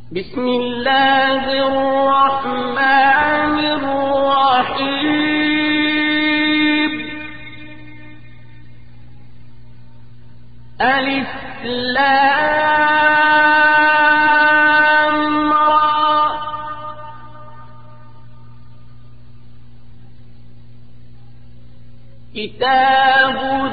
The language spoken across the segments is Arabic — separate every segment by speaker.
Speaker 1: بسم الله الرحمن الرحيم. ألف لام را. كتاب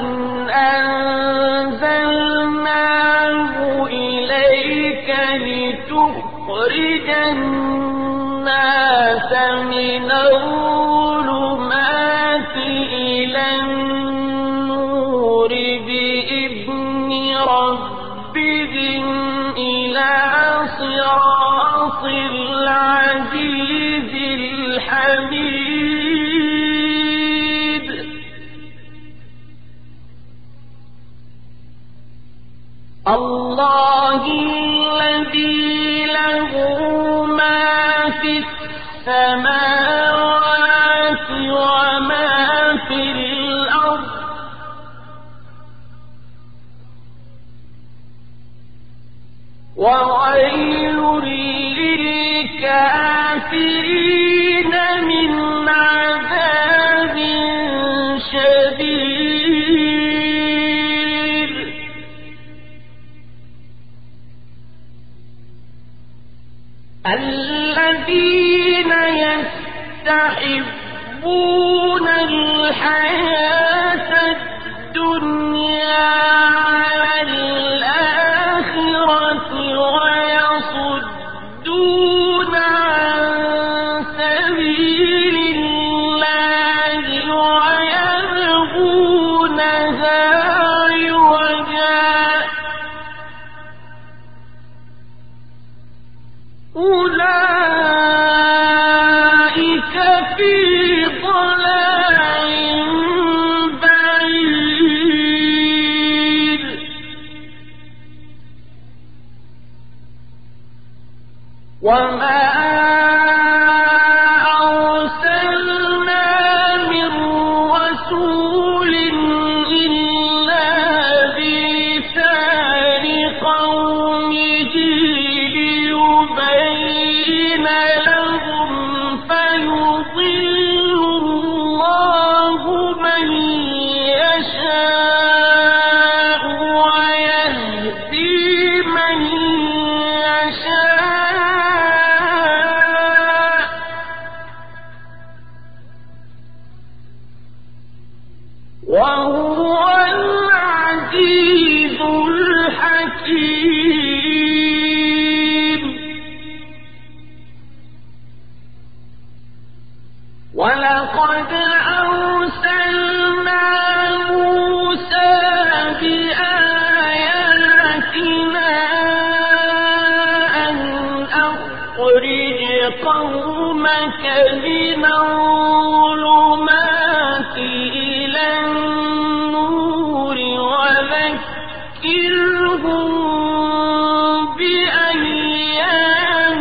Speaker 1: أنزلناه إليك لتخرج الناس من الظلمات إلى النور بإذن ربهم إلى صراط العزيز الحميد. الله الذي له ما في السماوات وما في الأرض، وويل للكافرين من عذاب شديد. الذين يستحبون الحياة الدنيا على الآخرة ويصدون عن سبيل الله ويبغونها عوجا، أولئك في ضلال بعيد. وما أرسلنا من رسول إلا بلسان قومه ليبين لهم، فيضل الله من يشاء ويهدي من يشاء، وهو العزيز الحكيم. ولقد أرسلنا موسى بآياتنا أن أخرج قومك من الظلمات إلى النور وذكرهم بأيام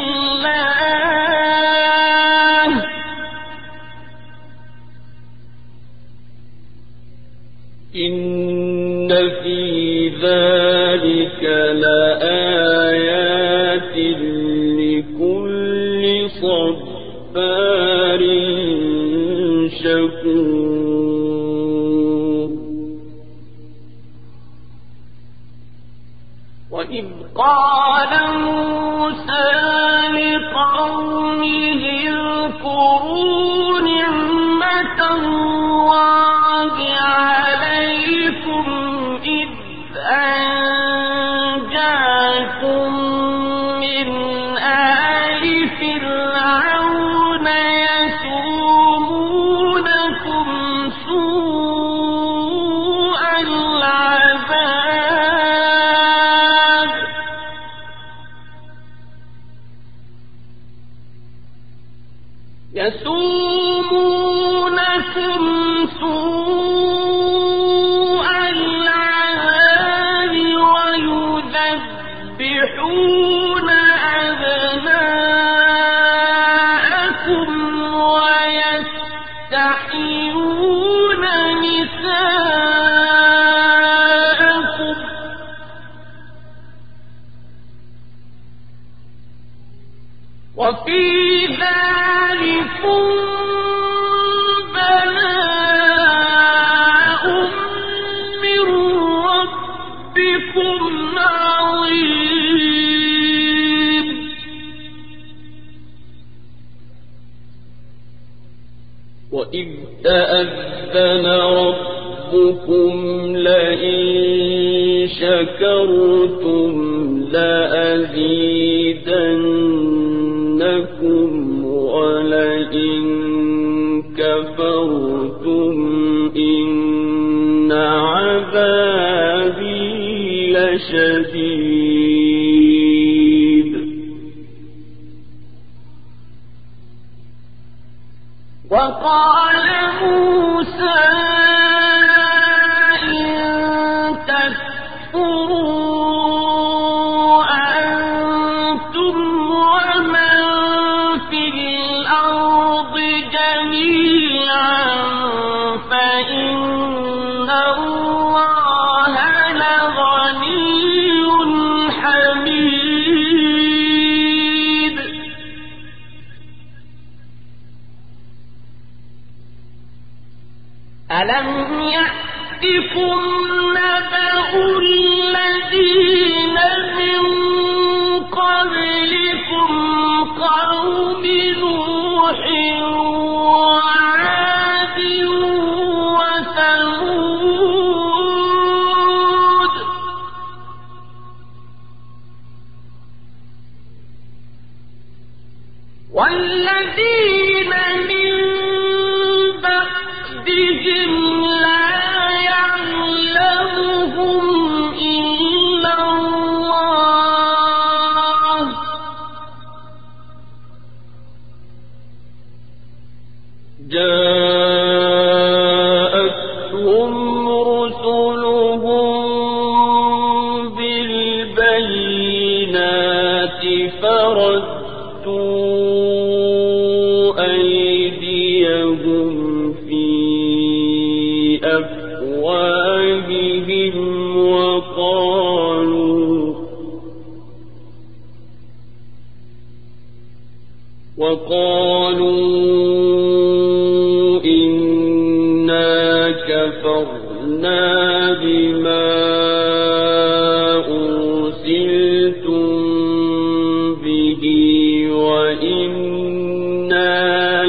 Speaker 1: الله، إن في ذلك لآيات لكل صبار شكور. وإذ قال موسى لقومه اذكروا نعمة الله عليكم إذ أنجاكم من آل فرعون يسومونكم سوء العذاب ويذبحون أبناءكم ويستحيون نساءكم، وفي ذلكم بلاء من ربكم عظيم وإذ تأذن ربكم لئن شكرتم لأزيدنكم ولئن كفرتم إن عذابي لشديد وقال موسى إن تكفروا أنتم ومن في الأرض جميعا فإن الله لغني حميد ألم يأتكم نبأ الذين من قبلكم قوم نوح وعاد وثمود والذين من بعدهم لا يعلمهم إلا الله جاءتهم رسلهم بالبينات فردوا أيديهم في أفواههم وقالوا إنا كفرنا بما أرسلتم به وإنا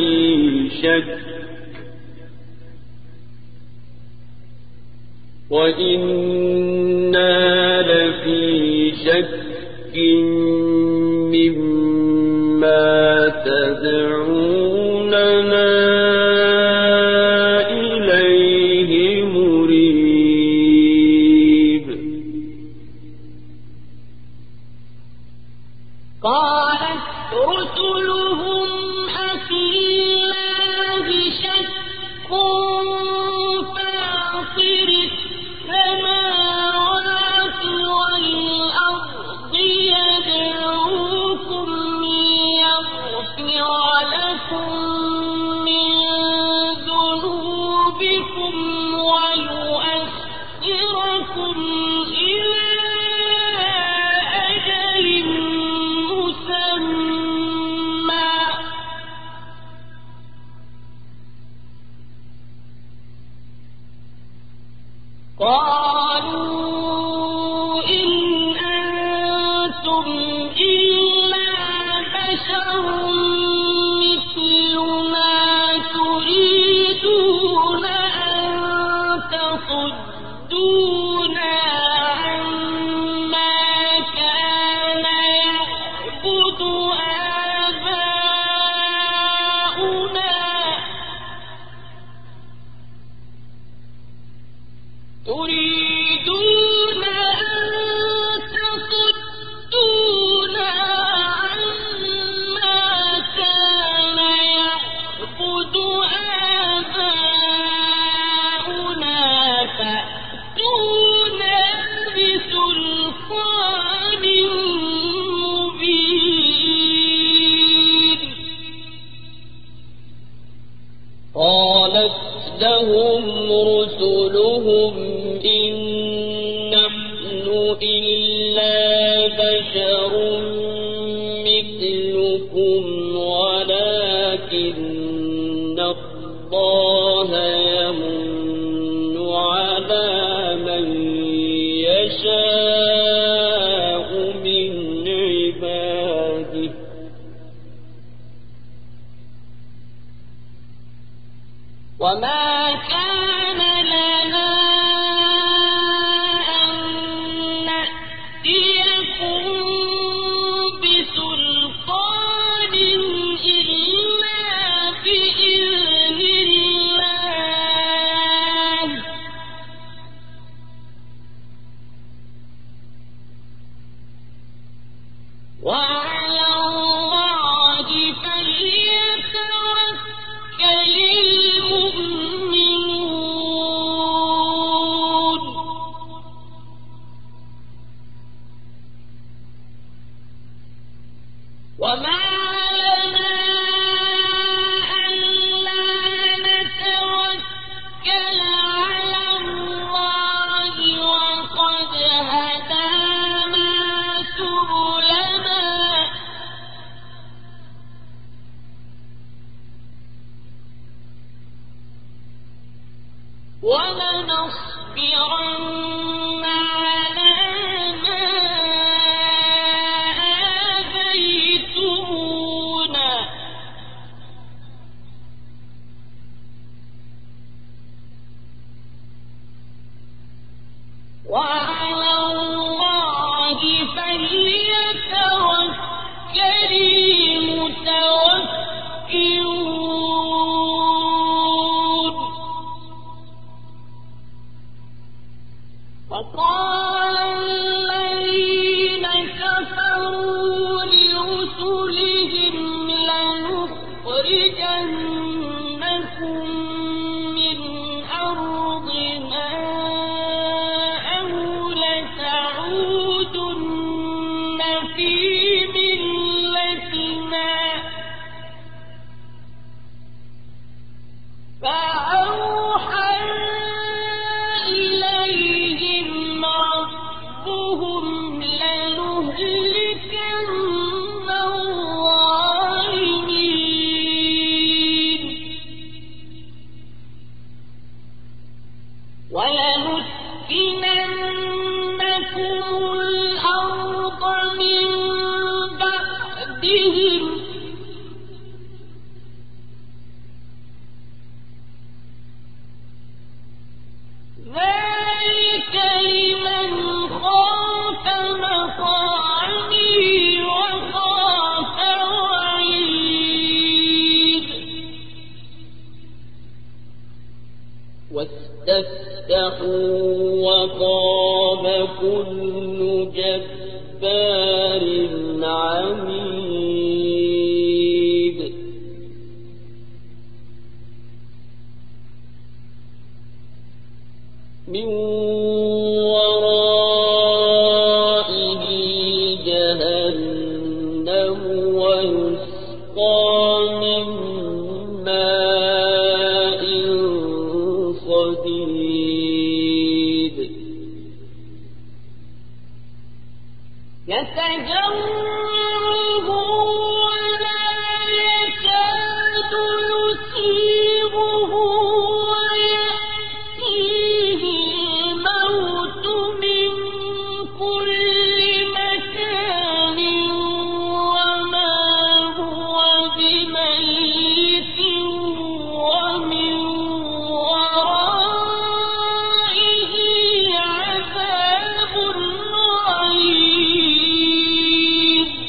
Speaker 1: لفي شك مما تدعوننا إليه مريب قالت رسلهم أفي الله شك فاطر السماوات والأرض يدعوكم ليغفر لكم من ذنوبكم ويؤخركم إلى أجل مسمى قالوا إن أنتم إلا بشر مثلنا تريدون أن تصدونا عما كان يعبد آباؤنا تريدون أن تصدونا عما كان يعبد آباؤنا فأتونا بسلطان مبين قالت لهم رسلهم إن نحن إلا بشر مثلكم يشاء من عباده وما كان لنا أن نأتيكم بسلطان إلا بإذن الله وعلى الله فليتوكل المؤمنون وما لنا ألا نتوكل على الله وقد هدانا سبلنا ولنصبرن على ما آذيتمونا وعلى الله فليتوكل المتوكلون وقال الذين كفروا لرسلهم لنخرجنكم من أرضنا أو لتعودن في ملتنا فأوحى إليهم ربهم لنهلكن الظالمين ولنسكننكم الأرض من بعدهم ذلك لمن خاف مقامي وخاف وعيد واستفتحوا وخاب كل جبار عنيد من ورائه جهنم ويسقى من ماء صديد يتجرعه ولا يكاد يصيبه ويأتيه الموت من كل مكان وما هو بميت ومن ورائه عذاب غليظ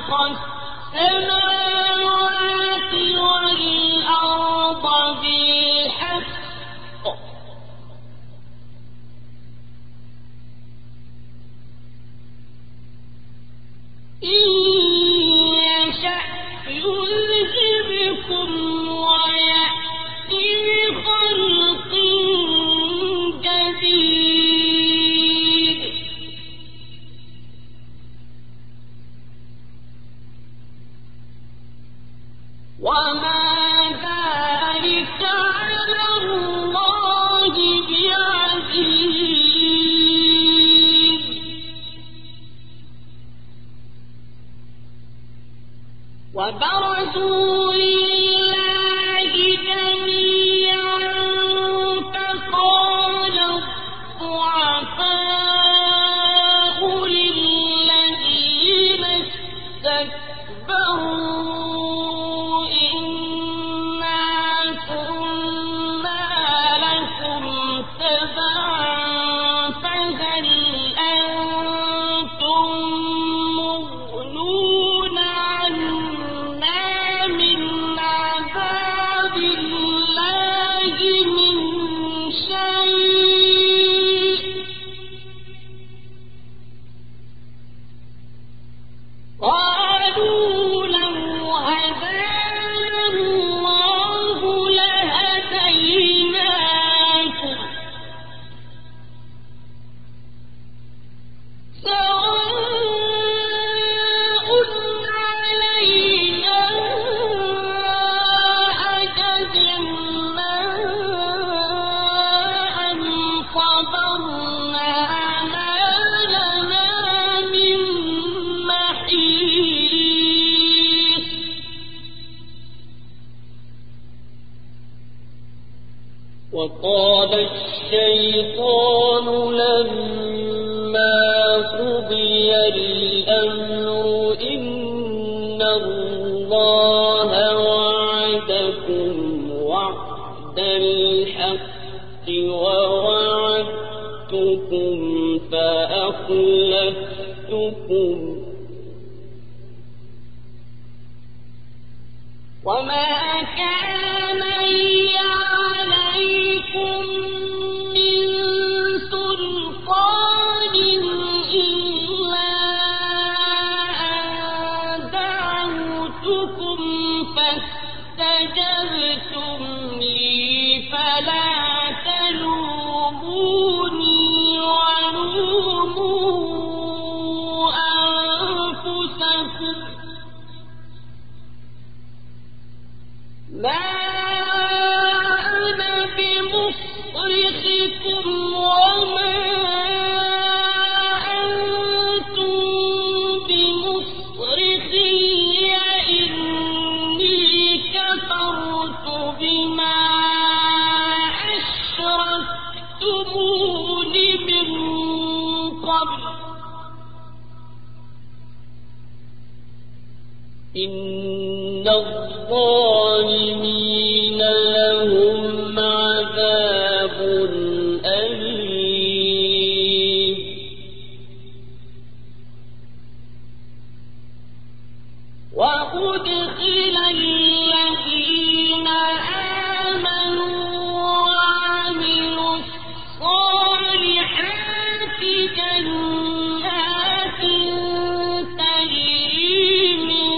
Speaker 1: السماوات والأرض بالحق إن يشأ يذهبكم ويأت بخلق جديد وما ذلك على الله بعزيز وبرزوا لله جميعا فقال الضعفاء للذين استكبروا إنا كنا لكم تبعا فهل أنتم مغنون عنا من عذاب الله من شيء قالوا لو هدانا الله لهديناكم سواء علينا أجزعنا أم صبرنا ما لنا من محيص وقال الشيطان لما قضي الأمر إن الله وعدكم وعد الحق ووعدتكم فأخلفتكم وما كان لي عليكم من سلطان إلا أن دعوتكم فاستجبتم لي فلا تلوموني ولوموا أنفسكم ما أنا بمصرخكم وما أنتم بمصرخي إني كفرت بما أشركتمون من قبل إن الظالمين لهم عذاب أليم وأدخل الذين آمنوا وعملوا الصالحات جنات تجري من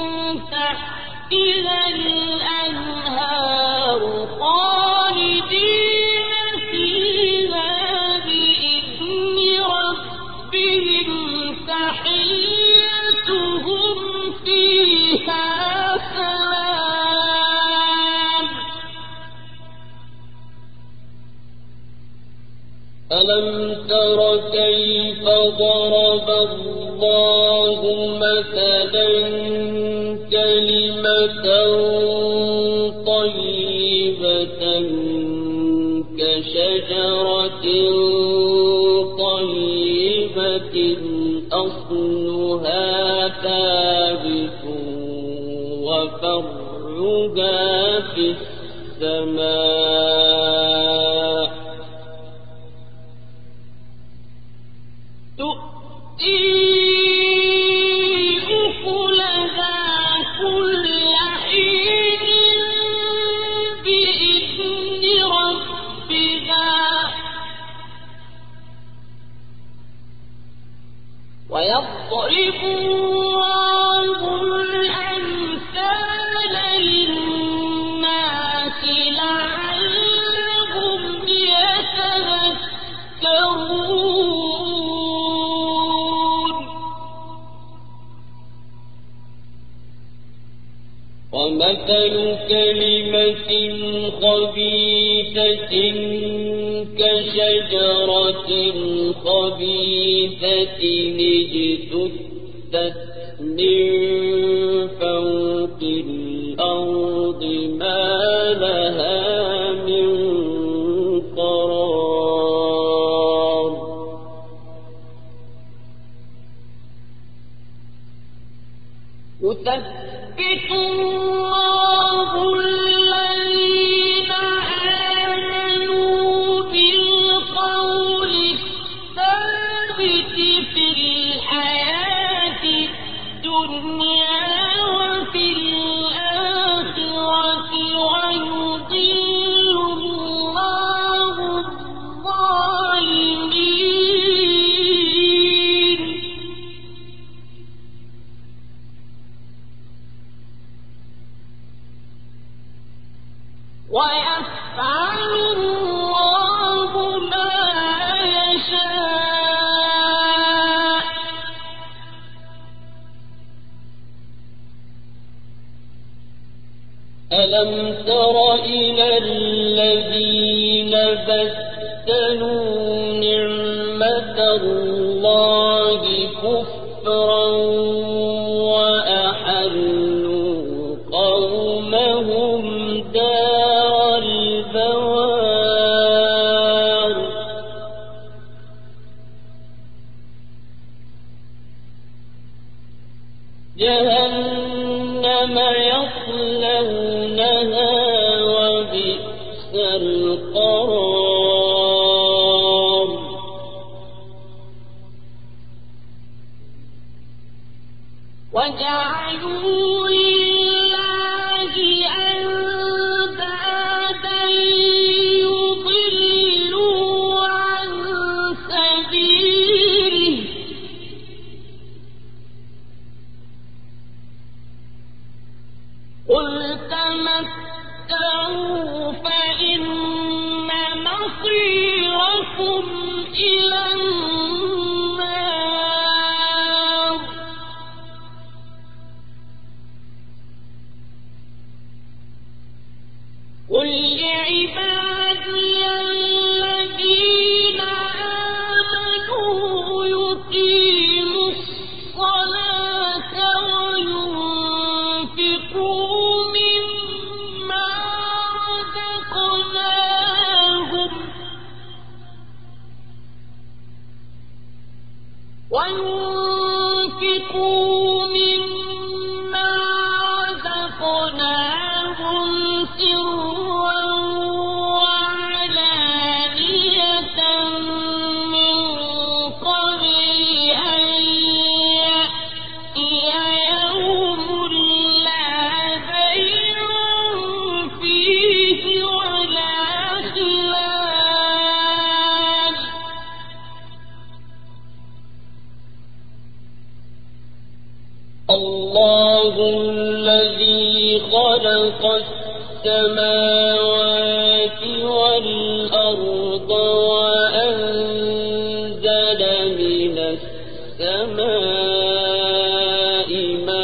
Speaker 1: تحتها الأنهار خالدين فيها بإذن ربهم تحيتهم فيها سلام ألم تر كيف ضرب الله مثلا كلمة طيبة كشجرة طيبة أصلها ثابت وفرعها في السماء تؤتي أكلها ومثل كلمة خبيثة كشجرة خبيثة اجتثت من فوق الأرض ما لها من قرار يثبت الله الذين آمنوا بالقول الثابت في الحياة الدنيا وفي الآخرة ويضل الله الظالمين ويفعل الله ما يشاء ألم تر إلى الذين بدلوا نعمة الله كفرا وأحلوا قومهم دار البوار جهنم يصلونها وبئس القرار وجعلوا لله أندادا يضلوا عن سبيله قل تمتعوا فإن مصيركم إلى النار قل لعبادي الذين آمنوا يقيموا الصلاة وينفقوا مما رزقناهم سرا وعلانية من قبل أن يأتي يوم لا بيع فيه ولا خلال الله الذي خلق السماوات والأرض وأنزل من السماء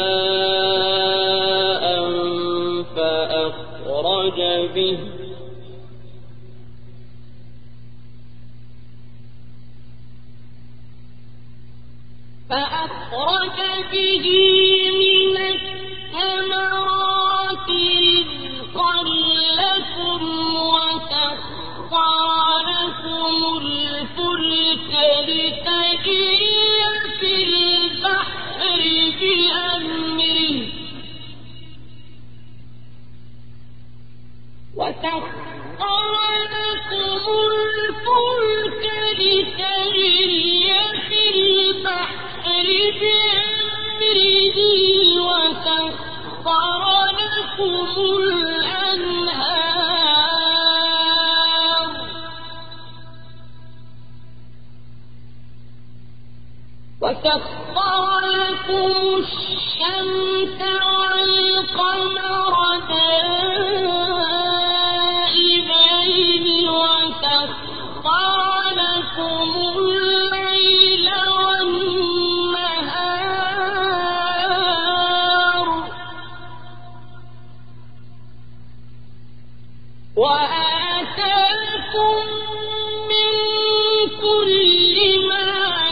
Speaker 1: ماء فأخرج به من الثمرات رزقا لكم وسخر لكم الفلك لتجري في البحر بأمره وسخر لكم الأنهار وسخر لكم وآتاكم من كل ما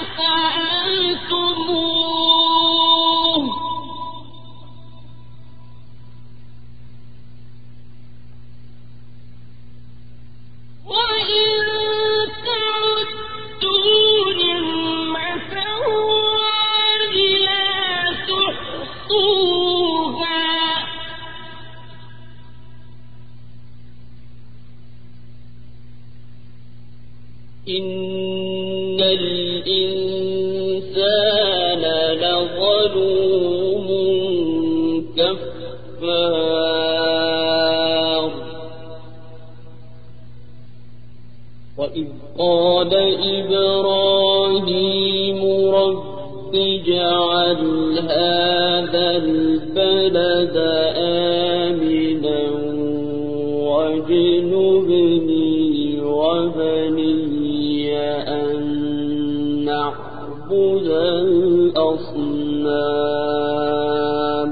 Speaker 1: سألتموه وإن تعدوا نعمة الله لا تحصوها إن الإنسان لظلوم كفار وإذ قال إبراهيم رب اجعل هذا البلد آمنا واجنبني وبني أن نعبد الأصنام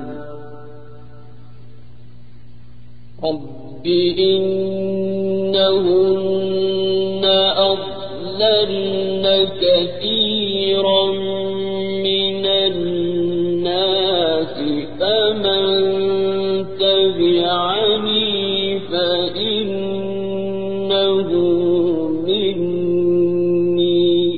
Speaker 1: رب إنهن أضللن كثيرا من الناس فمن تبعني فإنه مني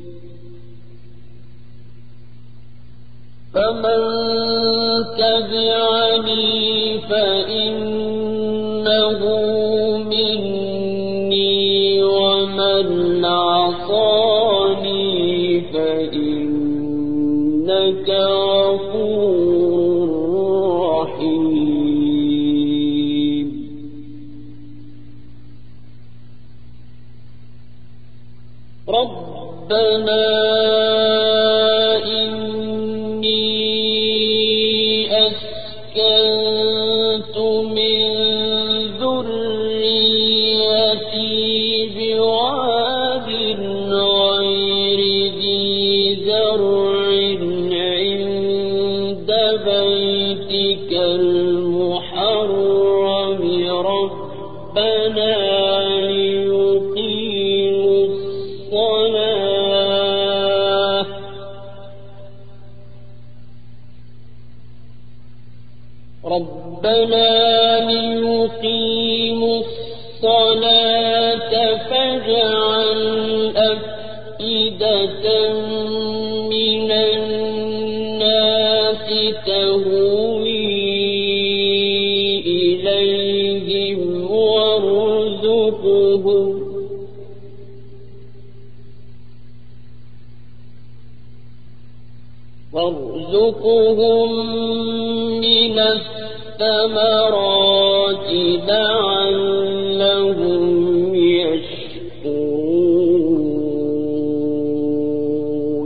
Speaker 1: ومن عصاني فإنك غفور رحيم ربنا إني أسكنت من ذريتي بواد غير ذي زرع عند بيتك المحرم ربنا ليقيموا الصلاة فاجعل أفئدة من الناس تهوي إليهم وارزقهم من الثمرات لعلهم يشكرون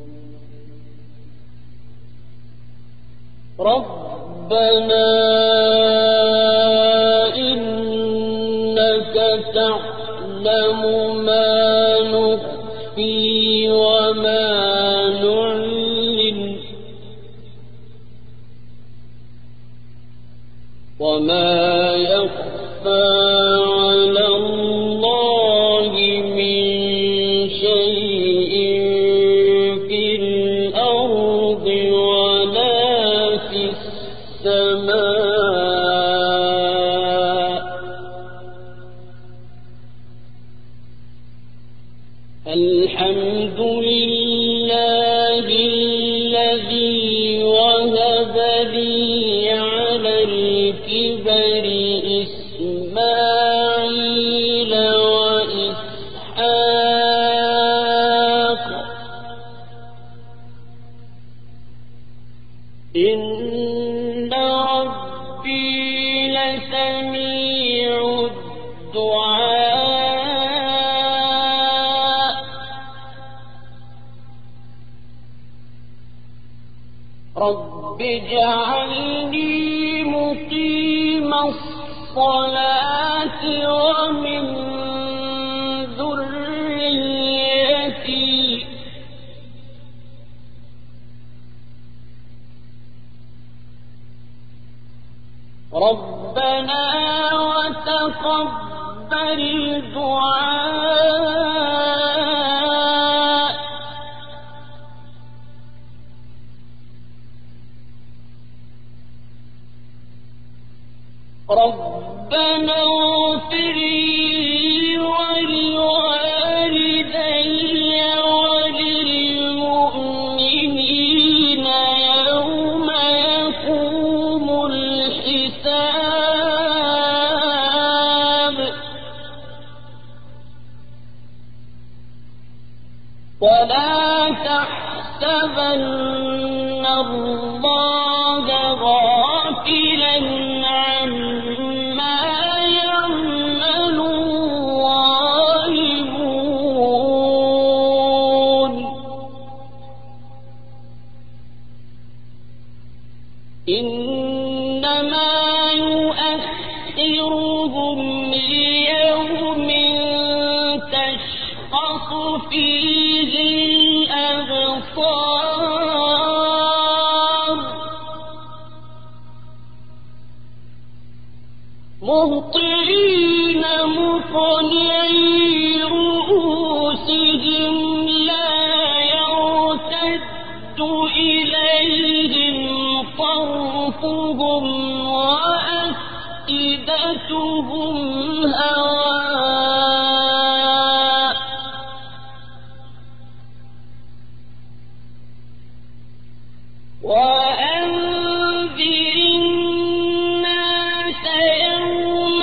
Speaker 1: ربنا إنك تعلم ما نخفي وما نعلن وما يخفى على الله من شيء في الأرض ولا في السماء الحمد لله الذي وهب لي على الكبر إسماعيل وإسحاق إن ربي لسميع الدعاء رب اجعلني مقيم الصلاة ومن ذريتي ربنا وتقبل دعاء ربنا اغفر لي ولوالدي وللمؤمنين يوم يقوم الحساب ولا تحسبن الله غافلا عما يعمل الظالمون إنما يؤخرهم ليوم تشخص فيه الأبصار مهطعين مقنعي رؤوسهم لا يرتد إليهم طرفهم وأفئدتهم هواء وأنذر الناس يوم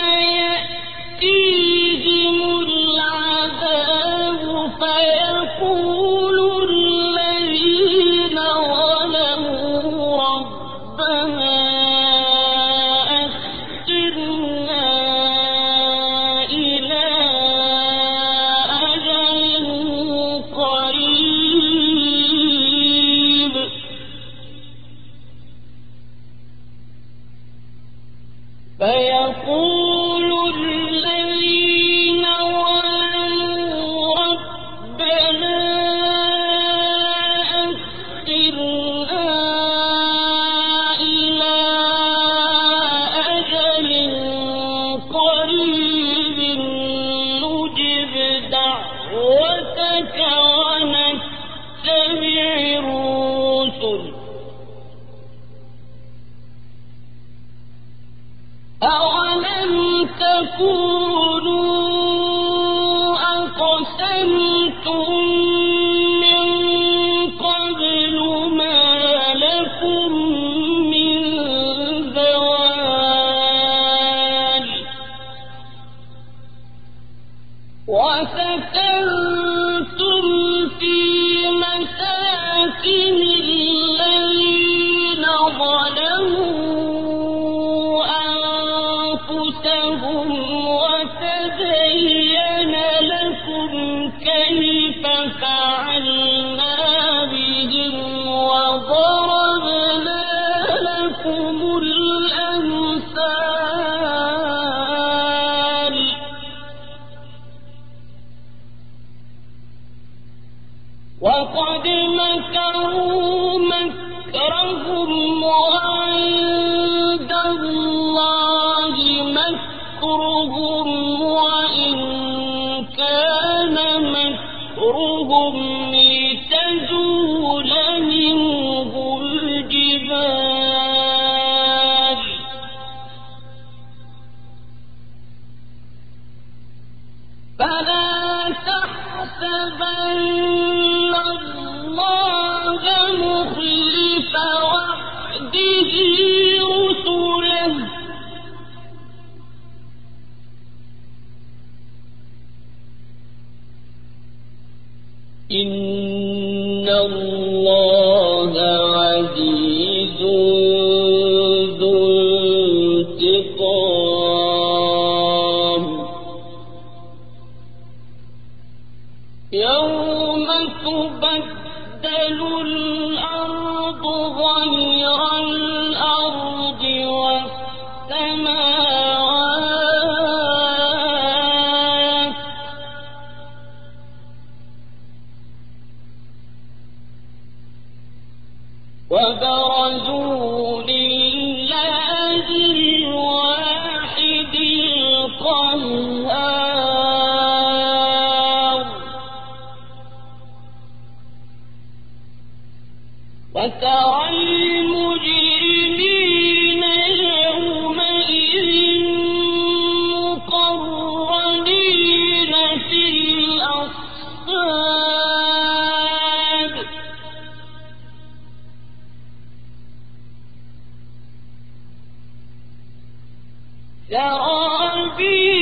Speaker 1: يأتيهم العذاب فيقول الذين ظلموا ربنا أخرنا إلى أجل قريب فيقول الذين ظلموا ربنا أخرنا إلى أجل قريب نجب دعوتك ونتبع الرسل أولم تكونوا أقسمتم من قبل ما لكم من زوال وسكنتم في مساكن الذين ظلموا أنفسهم وتبين لكم كيف فعلنا بهم وضربنا لكم الأمثال وقد مكروا مكرهم وعند الله مكرهم وإن كان مكرهم لتزول منه الجبال فلا تحسبن الله مخلف وعده رسله إن الله عزيز ذو انتقام يوم تبدل الأرض غير الأرض والسماوات وبرزوا لله الواحد القهار وترى المجرمين يومئذ مقرنين في الأصفاد سرابيل